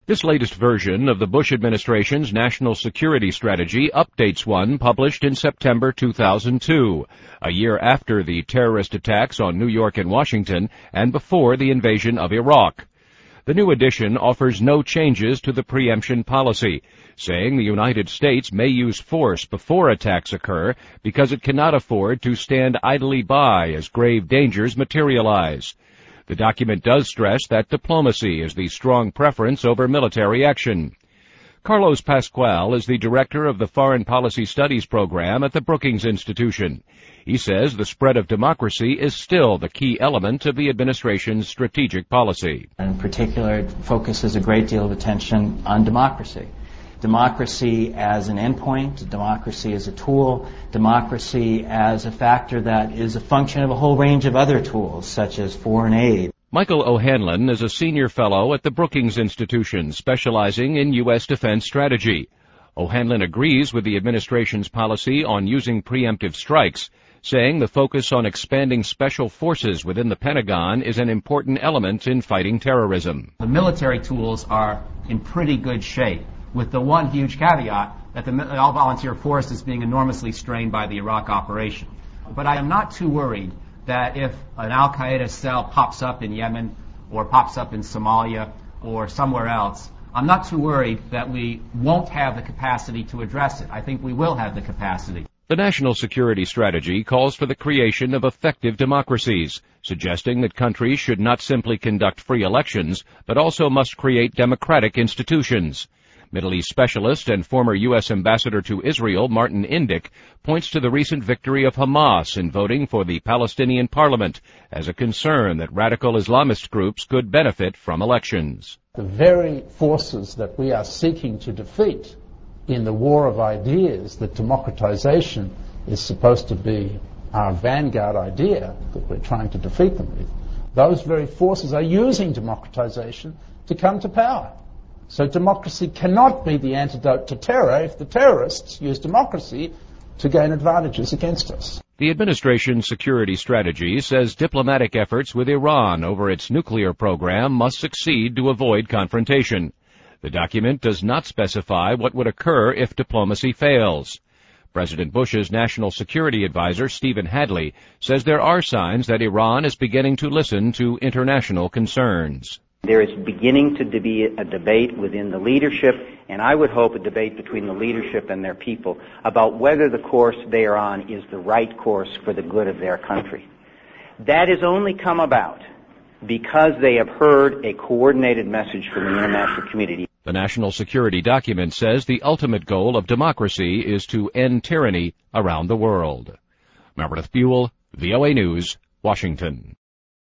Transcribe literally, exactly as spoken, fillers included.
This latest version of the Bush administration's national security strategy updates one published in September two thousand two, a year after the terrorist attacks on New York and Washington and before the invasion of Iraq. The new edition offers no changes to the preemption policy, saying the United States may use force before attacks occur because it cannot afford to stand idly by as grave dangers materialize. The document does stress that diplomacy is the strong preference over military action. Carlos Pascual is the director of the Foreign Policy Studies program at the Brookings Institution. He says the spread of democracy is still the key element of the administration's strategic policy. In particular, it focuses a great deal of attention on democracy. Democracy as an endpoint, democracy as a tool, democracy as a factor that is a function of a whole range of other tools, such as foreign aid. Michael O'Hanlon is a senior fellow at the Brookings Institution, specializing in U S defense strategy. O'Hanlon agrees with the administration's policy on using preemptive strikes, saying the focus on expanding special forces within the Pentagon is an important element in fighting terrorism. The military tools are in pretty good shape, with the one huge caveat that the all-volunteer force is being enormously strained by the Iraq operation. But I am not too worried that if an al-Qaeda cell pops up in Yemen or pops up in Somalia or somewhere else, I'm not too worried that we won't have the capacity to address it. I think we will have the capacity. The national security strategy calls for the creation of effective democracies, suggesting that countries should not simply conduct free elections, but also must create democratic institutions. Middle East specialist and former U S ambassador to Israel, Martin Indyk, points to the recent victory of Hamas in voting for the Palestinian parliament as a concern that radical Islamist groups could benefit from elections. The very forces that we are seeking to defeat in the war of ideas, that democratization is supposed to be our vanguard idea that we're trying to defeat them with, those very forces are using democratization to come to power. So democracy cannot be the antidote to terror if the terrorists use democracy to gain advantages against us. The administration's security strategy says diplomatic efforts with Iran over its nuclear program must succeed to avoid confrontation. The document does not specify what would occur if diplomacy fails. President Bush's national security advisor, Stephen Hadley, says there are signs that Iran is beginning to listen to international concerns. There is beginning to be a debate within the leadership, and I would hope a debate between the leadership and their people about whether the course they are on is the right course for the good of their country. That has only come about because they have heard a coordinated message from the international community. The national security document says the ultimate goal of democracy is to end tyranny around the world. Meredith Buell, V O A News, Washington.